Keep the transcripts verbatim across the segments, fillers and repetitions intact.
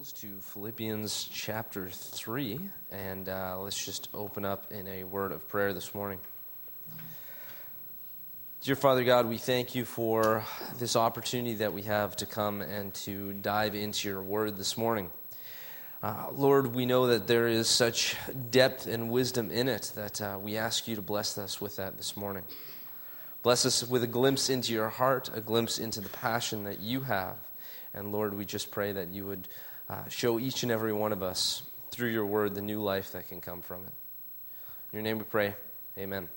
Bibles to Philippians chapter three, and uh, let's just open up in a word of prayer this morning. Dear Father God, we thank you for this opportunity that we have to come and to dive into your word this morning. Uh, Lord, we know that there is such depth and wisdom in it that uh, we ask you to bless us with that this morning. Bless us with a glimpse into your heart, a glimpse into the passion that you have. And Lord, we just pray that you would uh, show each and every one of us through your word the new life that can come from it. In your name we pray, amen.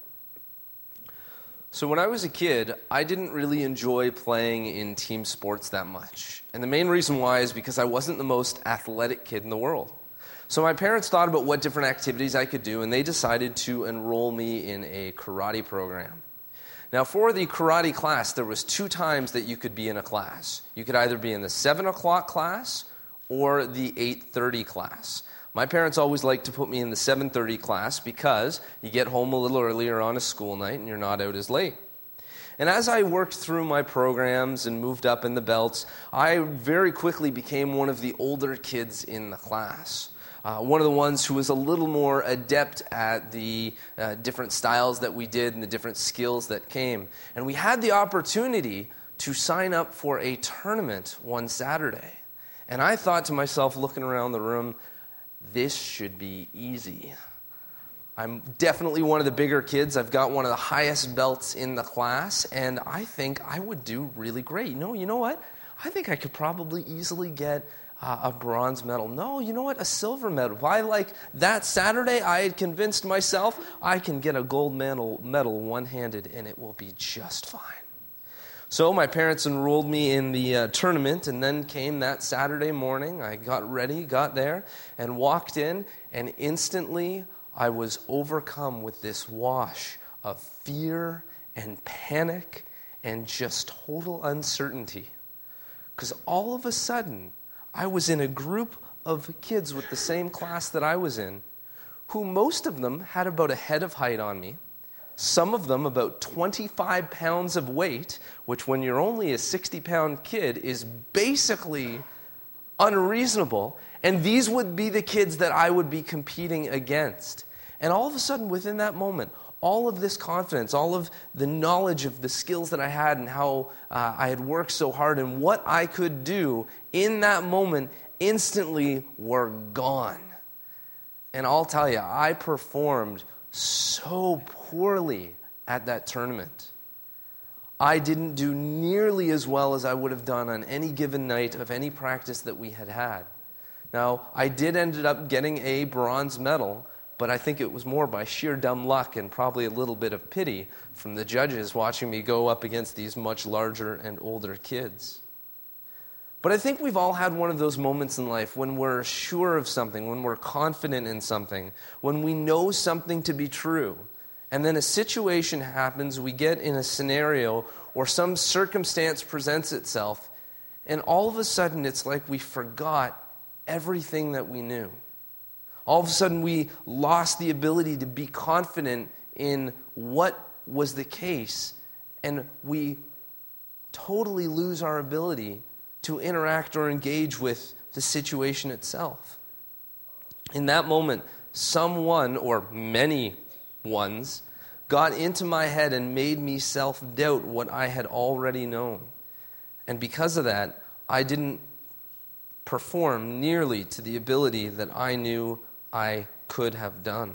So when I was a kid, I didn't really enjoy playing in team sports that much. And the main reason why is because I wasn't the most athletic kid in the world. So my parents thought about what different activities I could do, and they decided to enroll me in a karate program. Now, for the karate class, there was two times that you could be in a class. You could either be in the seven o'clock class or the eight thirty class. My parents always liked to put me in the seven thirty class because you get home a little earlier on a school night and you're not out as late. And as I worked through my programs and moved up in the belts, I very quickly became one of the older kids in the class. Uh, one of the ones who was a little more adept at the uh, different styles that we did and the different skills that came. And we had the opportunity to sign up for a tournament one Saturday. And I thought to myself, looking around the room, this should be easy. I'm definitely one of the bigger kids. I've got one of the highest belts in the class, and I think I would do really great. No, you know what? I think I could probably easily get Uh, a bronze medal. No, you know what? A silver medal. By like that Saturday, I had convinced myself I can get a gold medal, medal one-handed and it will be just fine. So my parents enrolled me in the uh, tournament, and then came that Saturday morning. I got ready, got there, and walked in, and instantly I was overcome with this wash of fear and panic and just total uncertainty. Because all of a sudden, I was in a group of kids with the same class that I was in, who most of them had about a head of height on me, some of them about twenty-five pounds of weight, which when you're only a sixty-pound kid is basically unreasonable, and these would be the kids that I would be competing against. And all of a sudden, within that moment, all of this confidence, all of the knowledge of the skills that I had and how uh, I had worked so hard and what I could do in that moment instantly were gone. And I'll tell you, I performed so poorly at that tournament. I didn't do nearly as well as I would have done on any given night of any practice that we had had. Now, I did end up getting a bronze medal, but I think it was more by sheer dumb luck and probably a little bit of pity from the judges watching me go up against these much larger and older kids. But I think we've all had one of those moments in life when we're sure of something, when we're confident in something, when we know something to be true, and then a situation happens, we get in a scenario or some circumstance presents itself, and all of a sudden it's like we forgot everything that we knew. All of a sudden, we lost the ability to be confident in what was the case, and we totally lose our ability to interact or engage with the situation itself. In that moment, someone, or many ones, got into my head and made me self-doubt what I had already known. And because of that, I didn't perform nearly to the ability that I knew I could have done.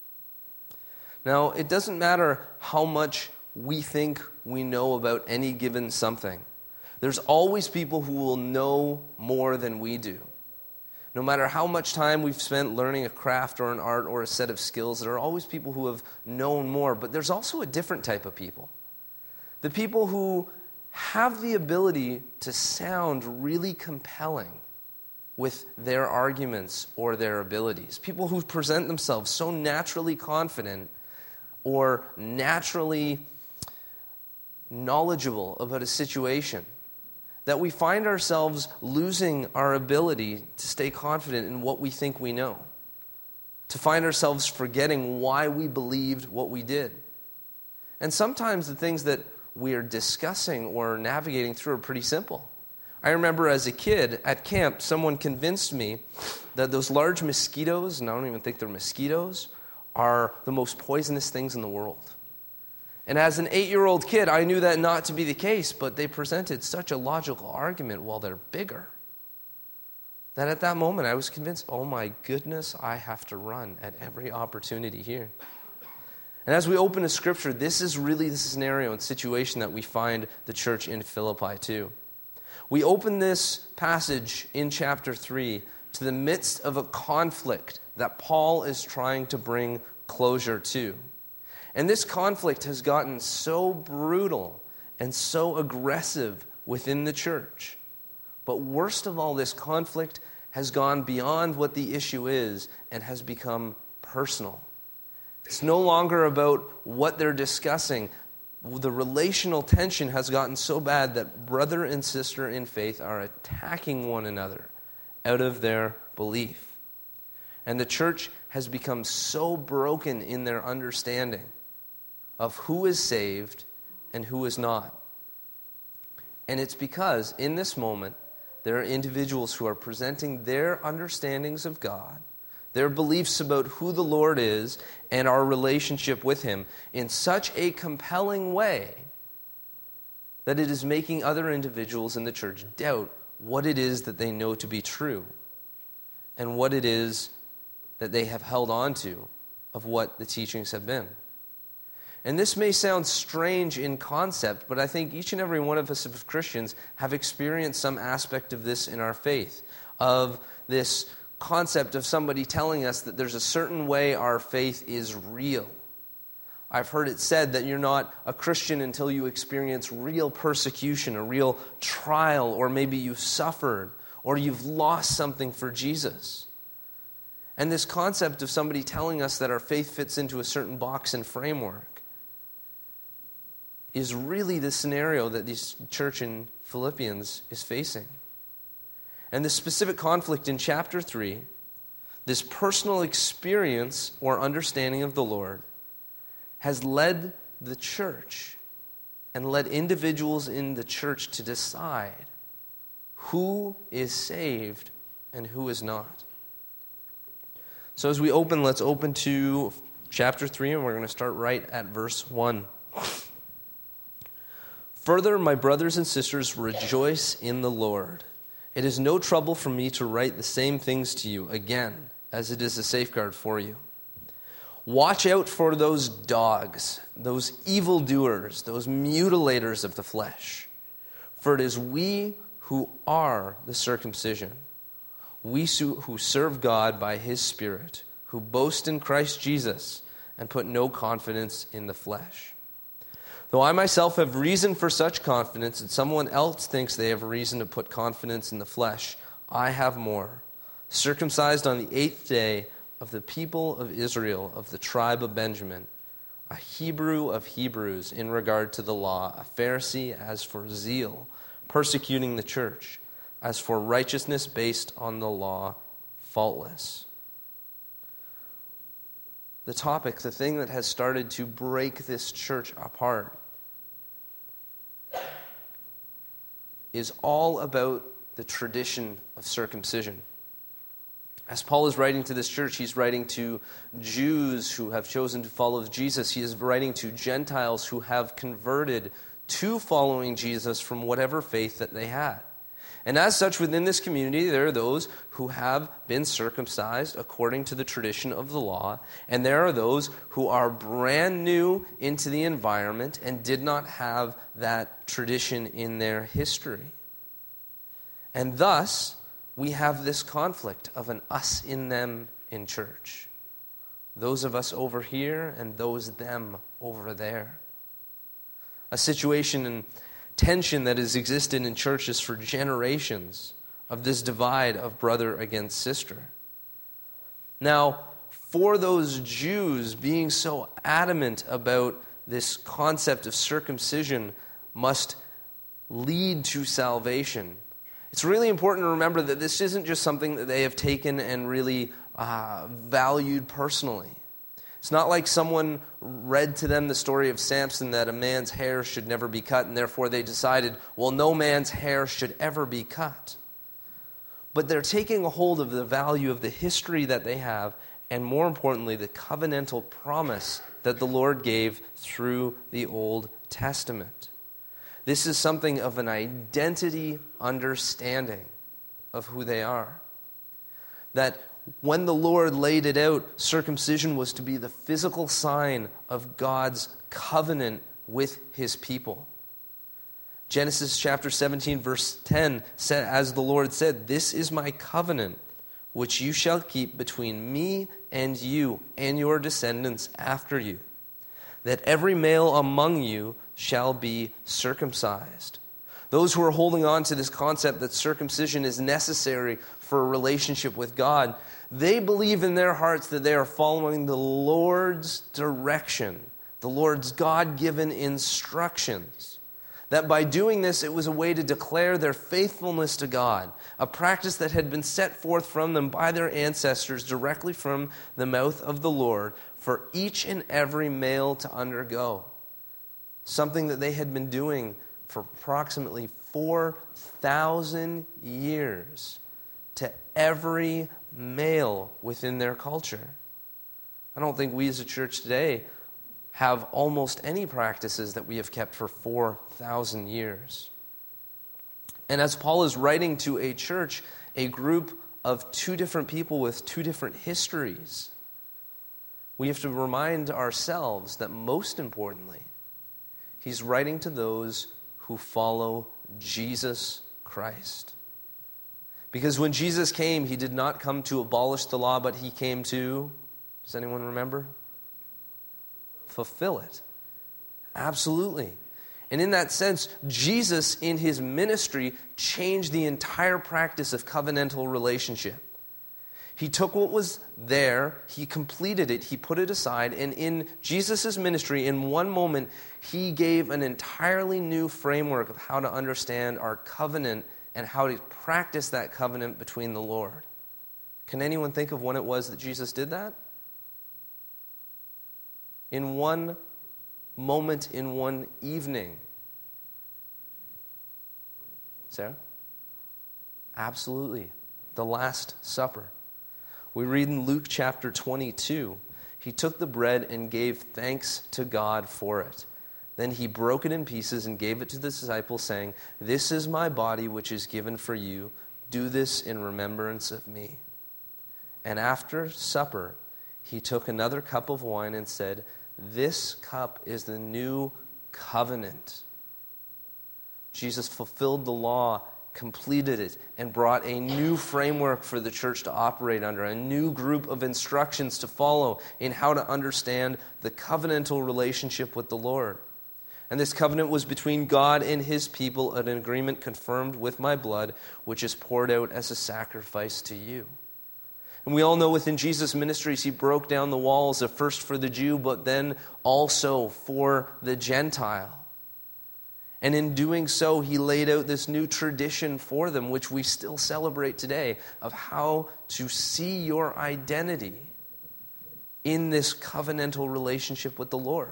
Now, it doesn't matter how much we think we know about any given something. There's always people who will know more than we do. No matter how much time we've spent learning a craft or an art or a set of skills, there are always people who have known more. But there's also a different type of people. The people who have the ability to sound really compelling with their arguments or their abilities. People who present themselves so naturally confident or naturally knowledgeable about a situation that we find ourselves losing our ability to stay confident in what we think we know, to find ourselves forgetting why we believed what we did. And sometimes the things that we are discussing or navigating through are pretty simple. I remember as a kid at camp, someone convinced me that those large mosquitoes, and I don't even think they're mosquitoes, are the most poisonous things in the world. And as an eight-year-old kid, I knew that not to be the case, but they presented such a logical argument while they're bigger, that at that moment I was convinced, oh my goodness, I have to run at every opportunity here. And as we open the scripture, this is really the scenario and situation that we find the church in Philippi too. We open this passage in chapter three to the midst of a conflict that Paul is trying to bring closure to. And this conflict has gotten so brutal and so aggressive within the church. But worst of all, this conflict has gone beyond what the issue is and has become personal. It's no longer about what they're discussing. The relational tension has gotten so bad that brother and sister in faith are attacking one another out of their belief. And the church has become so broken in their understanding of who is saved and who is not. And it's because in this moment, there are individuals who are presenting their understandings of God, their beliefs about who the Lord is and our relationship with Him in such a compelling way that it is making other individuals in the church doubt what it is that they know to be true and what it is that they have held on to of what the teachings have been. And this may sound strange in concept, but I think each and every one of us as Christians have experienced some aspect of this in our faith, of this concept of somebody telling us that there's a certain way our faith is real. I've heard it said that you're not a Christian until you experience real persecution, a real trial, or maybe you've suffered, or you've lost something for Jesus. And this concept of somebody telling us that our faith fits into a certain box and framework is really the scenario that this church in Philippians is facing. And the specific conflict in chapter three, this personal experience or understanding of the Lord, has led the church and led individuals in the church to decide who is saved and who is not. So as we open, let's open to chapter three, and we're going to start right at verse one. Further, my brothers and sisters, rejoice in the Lord. It is no trouble for me to write the same things to you again, as it is a safeguard for you. Watch out for those dogs, those evildoers, those mutilators of the flesh. For it is we who are the circumcision, we who serve God by His Spirit, who boast in Christ Jesus and put no confidence in the flesh. Though I myself have reason for such confidence, and someone else thinks they have reason to put confidence in the flesh, I have more. Circumcised on the eighth day, of the people of Israel, of the tribe of Benjamin, a Hebrew of Hebrews in regard to the law, a Pharisee as for zeal, persecuting the church, as for righteousness based on the law, faultless. The topic, the thing that has started to break this church apart, is all about the tradition of circumcision. As Paul is writing to this church, he's writing to Jews who have chosen to follow Jesus. He is writing to Gentiles who have converted to following Jesus from whatever faith that they had. And as such, within this community, there are those who have been circumcised according to the tradition of the law, and there are those who are brand new into the environment and did not have that tradition in their history. And thus, we have this conflict of an us in them in church. Those of us over here and those them over there. A situation and tension that has existed in churches for generations of this divide of brother against sister. Now, for those Jews being so adamant about this concept of circumcision must lead to salvation, it's really important to remember that this isn't just something that they have taken and really uh, valued personally. It's not like someone read to them the story of Samson that a man's hair should never be cut, and therefore they decided, well, no man's hair should ever be cut. But they're taking a hold of the value of the history that they have, and more importantly, the covenantal promise that the Lord gave through the Old Testament. This is something of an identity understanding of who they are. That when the Lord laid it out, circumcision was to be the physical sign of God's covenant with his people. Genesis chapter seventeen, verse ten, said, as the Lord said, "This is my covenant, which you shall keep between me and you and your descendants after you, that every male among you shall be circumcised." Those who are holding on to this concept that circumcision is necessary for a relationship with God, they believe in their hearts that they are following the Lord's direction, the Lord's God-given instructions. That by doing this, it was a way to declare their faithfulness to God, a practice that had been set forth from them by their ancestors directly from the mouth of the Lord for each and every male to undergo. Something that they had been doing for approximately four thousand years to every male within their culture. I don't think we as a church today have almost any practices that we have kept for four thousand years. And as Paul is writing to a church, a group of two different people with two different histories, we have to remind ourselves that most importantly, he's writing to those who follow Jesus Christ. Because when Jesus came, he did not come to abolish the law, but he came to, does anyone remember? Fulfill it. Absolutely. And in that sense, Jesus in his ministry changed the entire practice of covenantal relationship. He took what was there, he completed it, he put it aside, and in Jesus' ministry, in one moment, he gave an entirely new framework of how to understand our covenant and how to practice that covenant between the Lord. Can anyone think of when it was that Jesus did that? In one moment, in one evening. Sarah? Absolutely. The Last Supper. We read in Luke chapter twenty-two, he took the bread and gave thanks to God for it. Then he broke it in pieces and gave it to the disciples, saying, "This is my body which is given for you. Do this in remembrance of me." And after supper, he took another cup of wine and said, "This cup is the new covenant." Jesus fulfilled the law, completed it, and brought a new framework for the church to operate under, a new group of instructions to follow in how to understand the covenantal relationship with the Lord. And this covenant was between God and his people, an agreement confirmed with my blood, which is poured out as a sacrifice to you. And we all know within Jesus' ministries, he broke down the walls of first for the Jew, but then also for the Gentile. And in doing so, he laid out this new tradition for them, which we still celebrate today, of how to see your identity in this covenantal relationship with the Lord.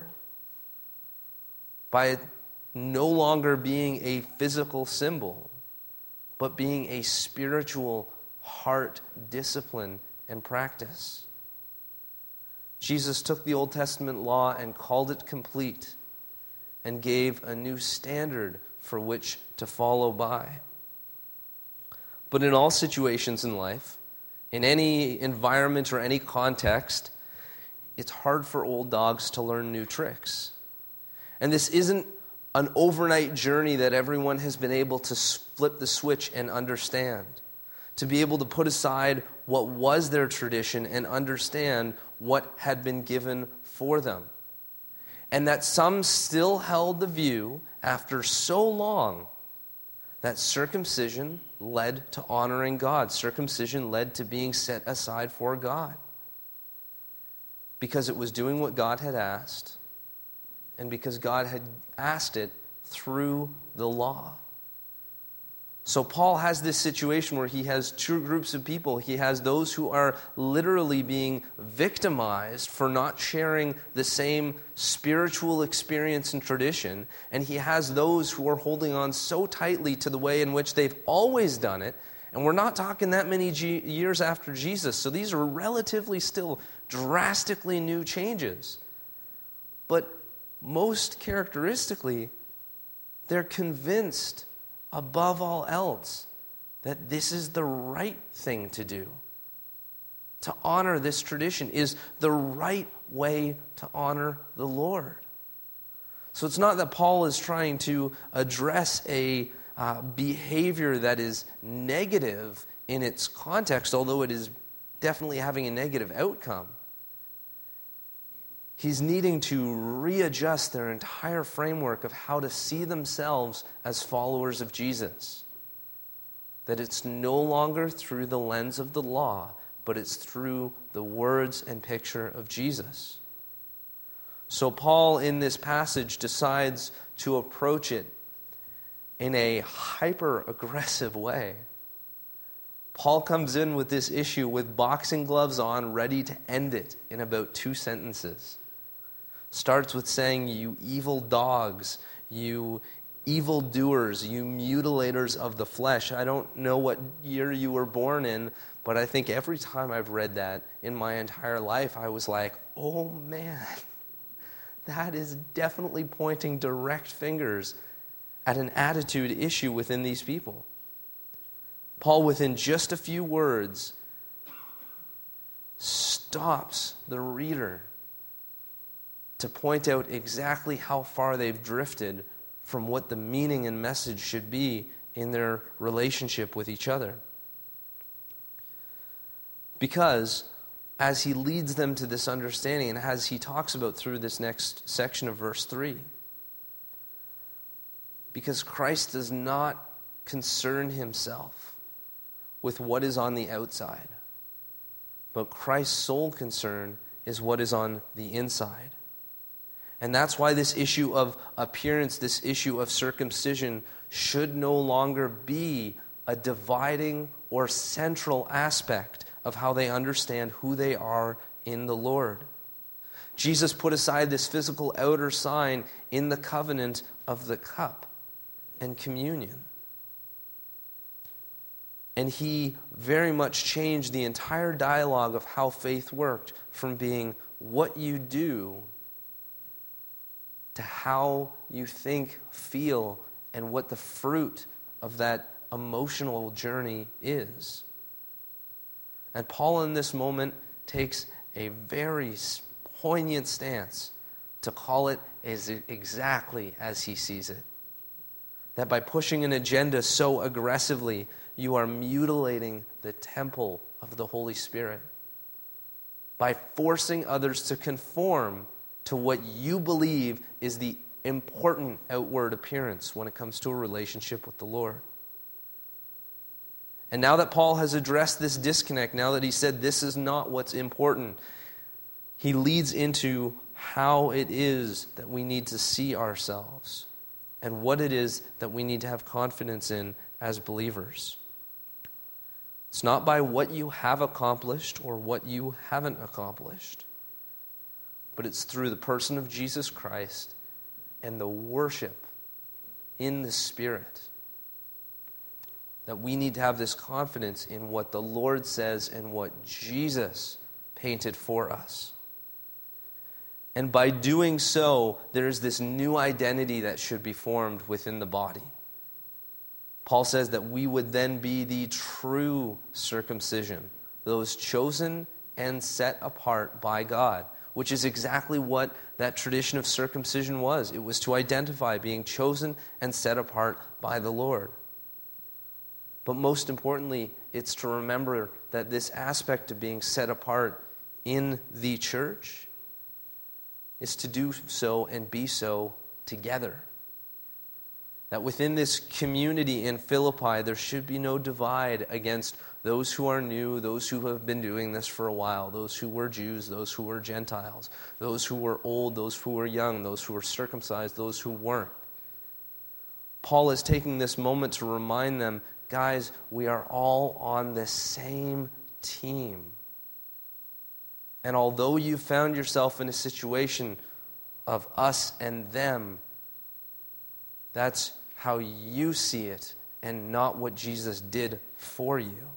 By it no longer being a physical symbol, but being a spiritual heart discipline and practice. Jesus took the Old Testament law and called it complete, and gave a new standard for which to follow by. But in all situations in life, in any environment or any context, it's hard for old dogs to learn new tricks. And this isn't an overnight journey that everyone has been able to flip the switch and understand. To be able to put aside what was their tradition and understand what had been given for them. And that some still held the view, after so long, that circumcision led to honoring God. Circumcision led to being set aside for God. Because it was doing what God had asked, and because God had asked it through the law. So Paul has this situation where he has two groups of people. He has those who are literally being victimized for not sharing the same spiritual experience and tradition, and he has those who are holding on so tightly to the way in which they've always done it. And we're not talking that many G- years after Jesus, so these are relatively still drastically new changes. But most characteristically, they're convinced above all else that this is the right thing to do. To honor this tradition is the right way to honor the Lord. So it's not that Paul is trying to address a uh, behavior that is negative in its context, although it is definitely having a negative outcome. He's needing to readjust their entire framework of how to see themselves as followers of Jesus. That it's no longer through the lens of the law, but it's through the words and picture of Jesus. So Paul, in this passage, decides to approach it in a hyper-aggressive way. Paul comes in with this issue with boxing gloves on, ready to end it in about two sentences. Starts with saying, "You evil dogs, you evildoers, you mutilators of the flesh." I don't know what year you were born in, but I think every time I've read that in my entire life, I was like, oh man, that is definitely pointing direct fingers at an attitude issue within these people. Paul, within just a few words, stops the reader to point out exactly how far they've drifted from what the meaning and message should be in their relationship with each other. Because as he leads them to this understanding, and as he talks about through this next section of verse three, because Christ does not concern himself with what is on the outside, but Christ's sole concern is what is on the inside. And that's why this issue of appearance, this issue of circumcision, should no longer be a dividing or central aspect of how they understand who they are in the Lord. Jesus put aside this physical outer sign in the covenant of the cup and communion. And he very much changed the entire dialogue of how faith worked from being what you do to how you think, feel, and what the fruit of that emotional journey is. And Paul in this moment takes a very poignant stance to call it as exactly as he sees it. That by pushing an agenda so aggressively, you are mutilating the temple of the Holy Spirit. By forcing others to conform to what you believe is the important outward appearance when it comes to a relationship with the Lord. And now that Paul has addressed this disconnect, now that he said this is not what's important, he leads into how it is that we need to see ourselves and what it is that we need to have confidence in as believers. It's not by what you have accomplished or what you haven't accomplished, but it's through the person of Jesus Christ and the worship in the Spirit that we need to have this confidence in what the Lord says and what Jesus painted for us. And by doing so, there's this new identity that should be formed within the body. Paul says that we would then be the true circumcision, those chosen and set apart by God, which is exactly what that tradition of circumcision was. It was to identify being chosen and set apart by the Lord. But most importantly, it's to remember that this aspect of being set apart in the church is to do so and be so together. That within this community in Philippi, there should be no divide against those who are new, those who have been doing this for a while, those who were Jews, those who were Gentiles, those who were old, those who were young, those who were circumcised, those who weren't. Paul is taking this moment to remind them guys, we are all on the same team. And although you found yourself in a situation of us and them, that's how you see it and not what Jesus did for you.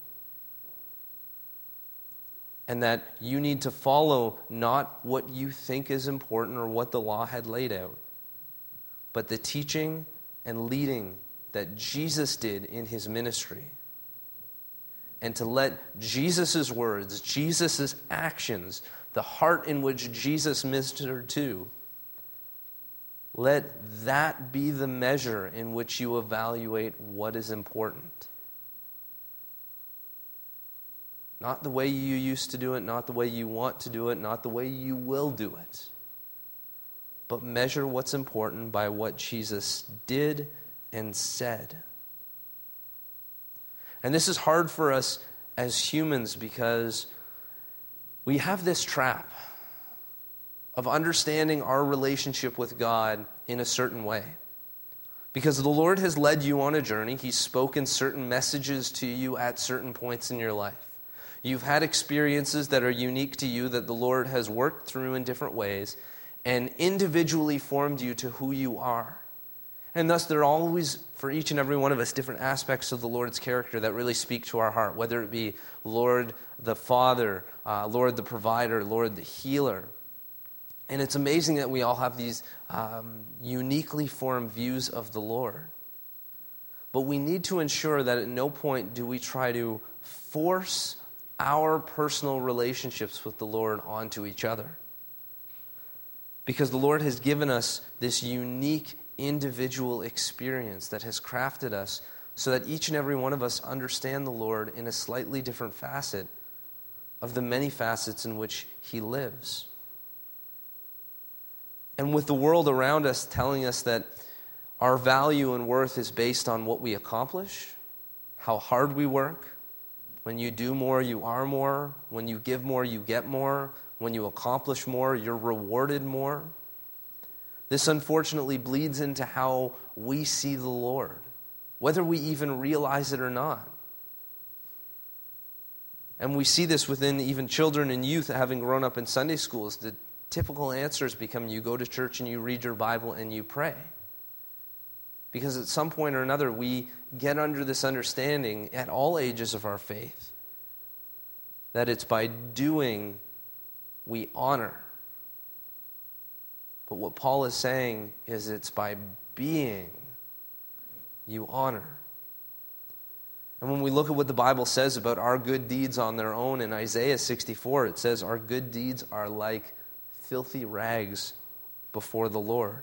And that you need to follow not what you think is important or what the law had laid out, but the teaching and leading that Jesus did in his ministry. And to let Jesus' words, Jesus' actions, the heart in which Jesus ministered to, let that be the measure in which you evaluate what is important. Not the way you used to do it, not the way you want to do it, not the way you will do it. But measure what's important by what Jesus did and said. And this is hard for us as humans because we have this trap of understanding our relationship with God in a certain way. Because the Lord has led you on a journey. He's spoken certain messages to you at certain points in your life. You've had experiences that are unique to you that the Lord has worked through in different ways and individually formed you to who you are. And thus there are always, for each and every one of us, different aspects of the Lord's character that really speak to our heart, whether it be Lord the Father, uh, Lord the Provider, Lord the Healer. And it's amazing that we all have these um, uniquely formed views of the Lord. But we need to ensure that at no point do we try to force our personal relationships with the Lord onto each other. Because the Lord has given us this unique individual experience that has crafted us so that each and every one of us understand the Lord in a slightly different facet of the many facets in which he lives. And with the world around us telling us that our value and worth is based on what we accomplish, how hard we work. When you do more, you are more. When you give more, you get more. When you accomplish more, you're rewarded more. This unfortunately bleeds into how we see the Lord, whether we even realize it or not. And we see this within even children and youth having grown up in Sunday schools. The typical answers become you go to church and you read your Bible and you pray. Because at some point or another, we get under this understanding at all ages of our faith that it's by doing we honor. But what Paul is saying is it's by being you honor. And when we look at what the Bible says about our good deeds on their own, in Isaiah sixty-four, it says our good deeds are like filthy rags before the Lord.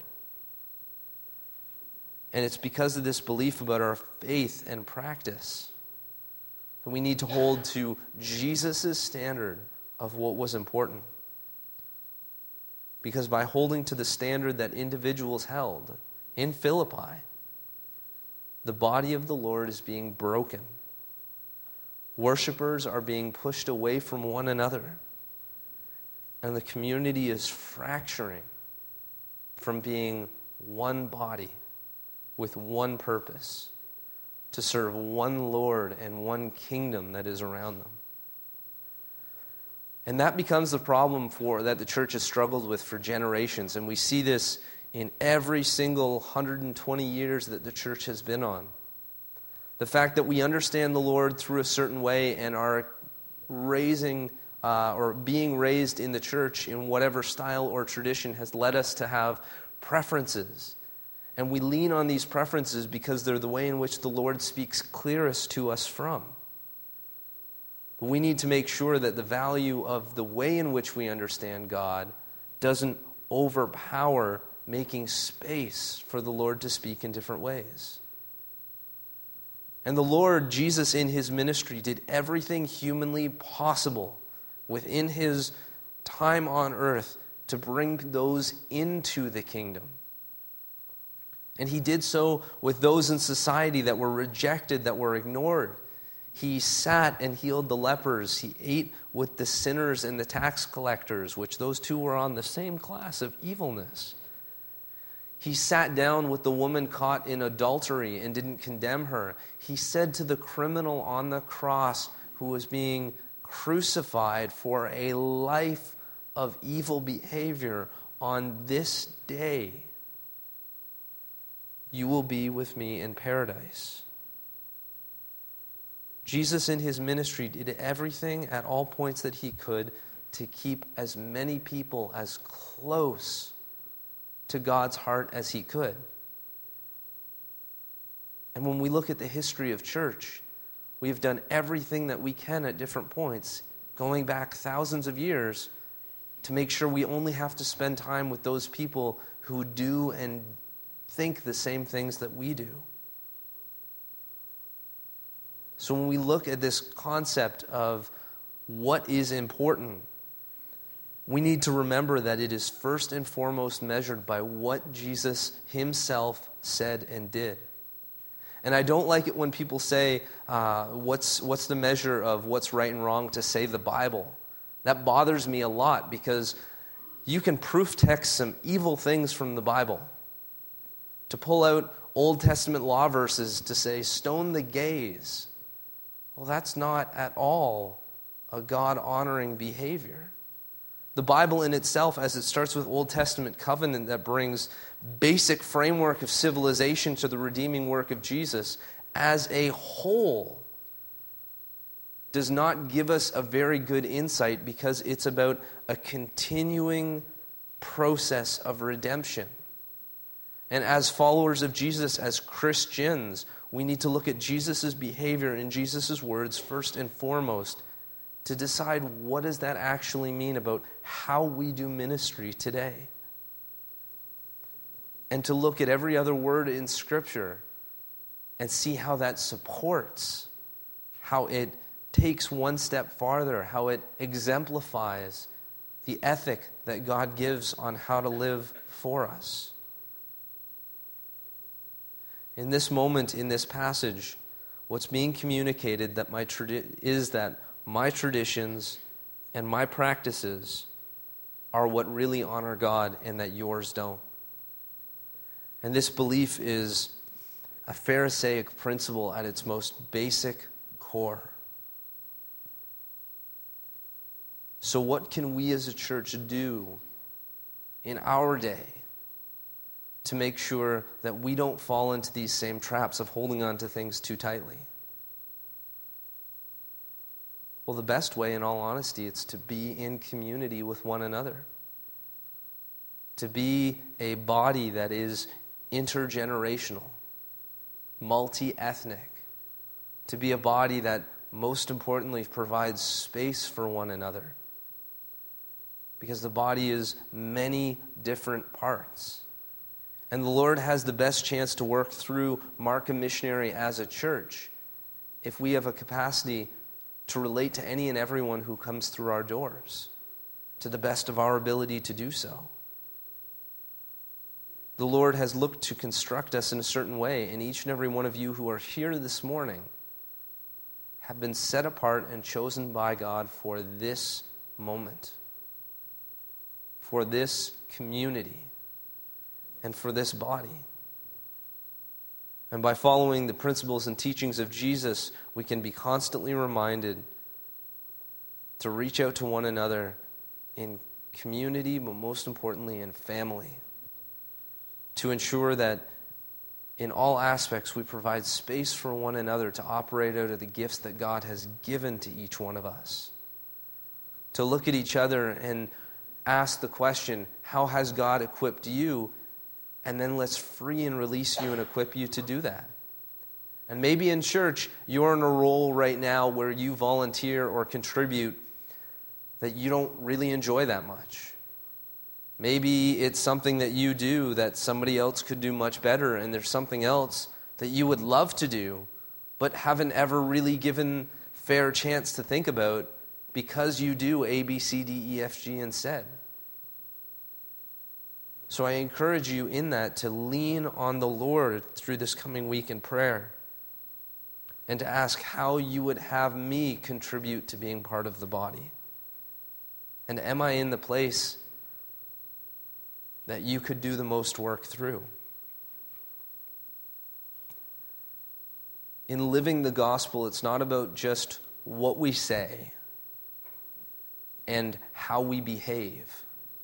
And it's because of this belief about our faith and practice that we need to hold to Jesus' standard of what was important. Because by holding to the standard that individuals held in Philippi, the body of the Lord is being broken. Worshippers are being pushed away from one another. And the community is fracturing from being one body with one purpose, to serve one Lord and one kingdom that is around them. And that becomes the problem for that the church has struggled with for generations. And we see this in every single one hundred twenty years that the church has been on. The fact that we understand the Lord through a certain way and are raising uh, or being raised in the church in whatever style or tradition has led us to have preferences. And we lean on these preferences because they're the way in which the Lord speaks clearest to us from. But we need to make sure that the value of the way in which we understand God doesn't overpower making space for the Lord to speak in different ways. And the Lord, Jesus, in his ministry, did everything humanly possible within his time on earth to bring those into the kingdom. And he did so with those in society that were rejected, that were ignored. He sat and healed the lepers. He ate with the sinners and the tax collectors, which those two were on the same class of evilness. He sat down with the woman caught in adultery and didn't condemn her. He said to the criminal on the cross who was being crucified for a life of evil behavior, on this day, you will be with me in paradise. Jesus in his ministry did everything at all points that he could to keep as many people as close to God's heart as he could. And when we look at the history of church, we've done everything that we can at different points, going back thousands of years, to make sure we only have to spend time with those people who do and think the same things that we do. So when we look at this concept of what is important, we need to remember that it is first and foremost measured by what Jesus himself said and did. And I don't like it when people say, uh, what's, what's the measure of what's right and wrong to say the Bible? That bothers me a lot, because you can proof text some evil things from the Bible. To pull out Old Testament law verses to say, stone the gays. Well, that's not at all a God-honoring behavior. The Bible in itself, as it starts with Old Testament covenant that brings basic framework of civilization to the redeeming work of Jesus, as a whole, does not give us a very good insight, because it's about a continuing process of redemption. And as followers of Jesus, as Christians, we need to look at Jesus' behavior and Jesus' words first and foremost to decide what does that actually mean about how we do ministry today. And to look at every other word in Scripture and see how that supports, how it takes one step farther, how it exemplifies the ethic that God gives on how to live for us. In this moment, in this passage, what's being communicated that my tradi- is that my traditions and my practices are what really honor God, and that yours don't. And this belief is a Pharisaic principle at its most basic core. So what can we as a church do in our day to make sure that we don't fall into these same traps of holding on to things too tightly? Well, the best way, in all honesty, it's to be in community with one another. To be a body that is intergenerational, multi-ethnic. To be a body that, most importantly, provides space for one another. Because the body is many different parts. And the Lord has the best chance to work through Markham Missionary as a church if we have a capacity to relate to any and everyone who comes through our doors, to the best of our ability to do so. The Lord has looked to construct us in a certain way, and each and every one of you who are here this morning have been set apart and chosen by God for this moment, for this community, and for this body. And by following the principles and teachings of Jesus, we can be constantly reminded to reach out to one another in community, but most importantly in family, to ensure that in all aspects we provide space for one another to operate out of the gifts that God has given to each one of us, to look at each other and ask the question, how has God equipped you? And then let's free and release you and equip you to do that. And maybe in church, you're in a role right now where you volunteer or contribute that you don't really enjoy that much. Maybe it's something that you do that somebody else could do much better, and there's something else that you would love to do, but haven't ever really given fair chance to think about because you do A, B, C, D, E, F, G instead. So I encourage you in that to lean on the Lord through this coming week in prayer and to ask how you would have me contribute to being part of the body. And am I in the place that you could do the most work through. In living the gospel, it's not about just what we say and how we behave,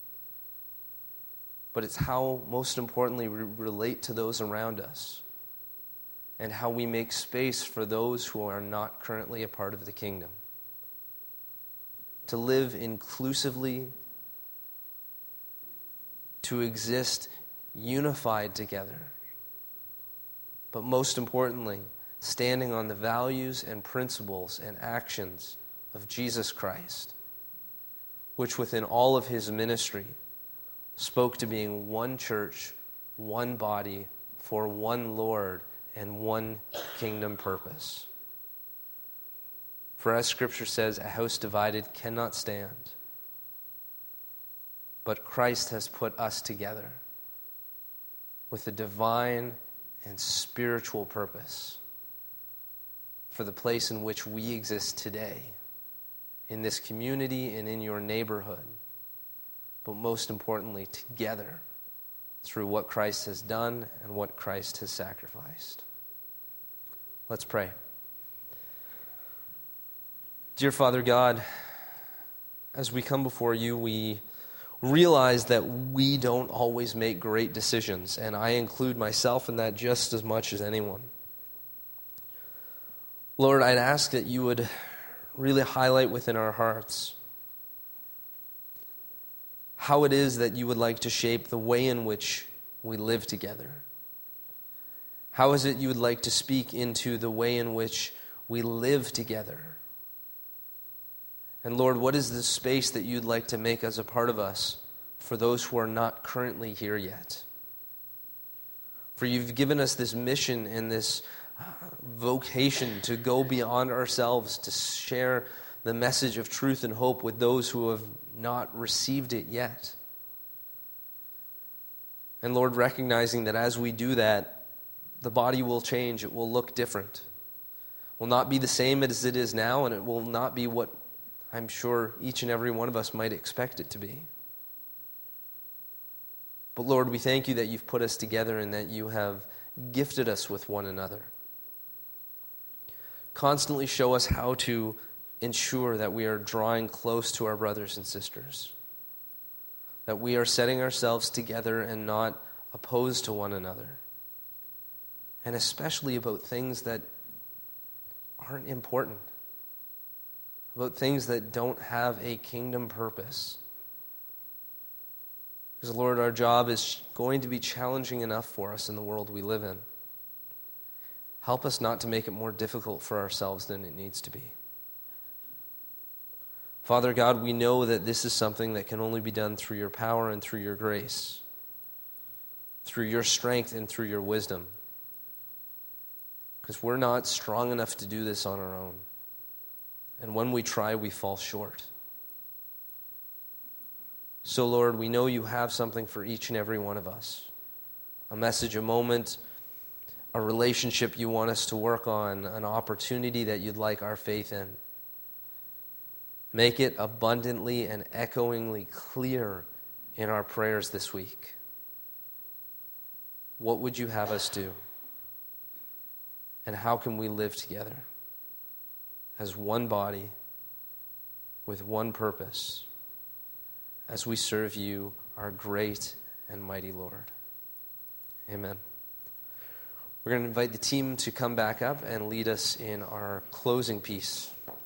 but it's how, most importantly, we relate to those around us and how we make space for those who are not currently a part of the kingdom. To live inclusively, to exist unified together, but most importantly, standing on the values and principles and actions of Jesus Christ, which within all of his ministry spoke to being one church, one body, for one Lord, and one kingdom purpose. For as Scripture says, a house divided cannot stand. But Christ has put us together with a divine and spiritual purpose for the place in which we exist today, in this community and in your neighborhood, but most importantly, together through what Christ has done and what Christ has sacrificed. Let's pray. Dear Father God, as we come before you, we realize that we don't always make great decisions, and I include myself in that just as much as anyone. Lord, I'd ask that you would really highlight within our hearts how it is that you would like to shape the way in which we live together. How is it you would like to speak into the way in which we live together? And Lord, what is the space that you'd like to make as a part of us for those who are not currently here yet? For you've given us this mission and this uh, vocation to go beyond ourselves, to share the message of truth and hope with those who have not received it yet. And Lord, recognizing that as we do that, the body will change, it will look different. It will not be the same as it is now, and it will not be what I'm sure each and every one of us might expect it to be. But Lord, we thank you that you've put us together and that you have gifted us with one another. Constantly show us how to ensure that we are drawing close to our brothers and sisters, that we are setting ourselves together and not opposed to one another, and especially about things that aren't important, about things that don't have a kingdom purpose. Because, Lord, our job is going to be challenging enough for us in the world we live in. Help us not to make it more difficult for ourselves than it needs to be. Father God, we know that this is something that can only be done through your power and through your grace, through your strength and through your wisdom. Because we're not strong enough to do this on our own. And when we try, we fall short. So, Lord, we know you have something for each and every one of us. A message, a moment, a relationship you want us to work on, an opportunity that you'd like our faith in. Make it abundantly and echoingly clear in our prayers this week. What would you have us do? And how can we live together as one body with one purpose as we serve you, our great and mighty Lord? Amen. We're going to invite the team to come back up and lead us in our closing piece.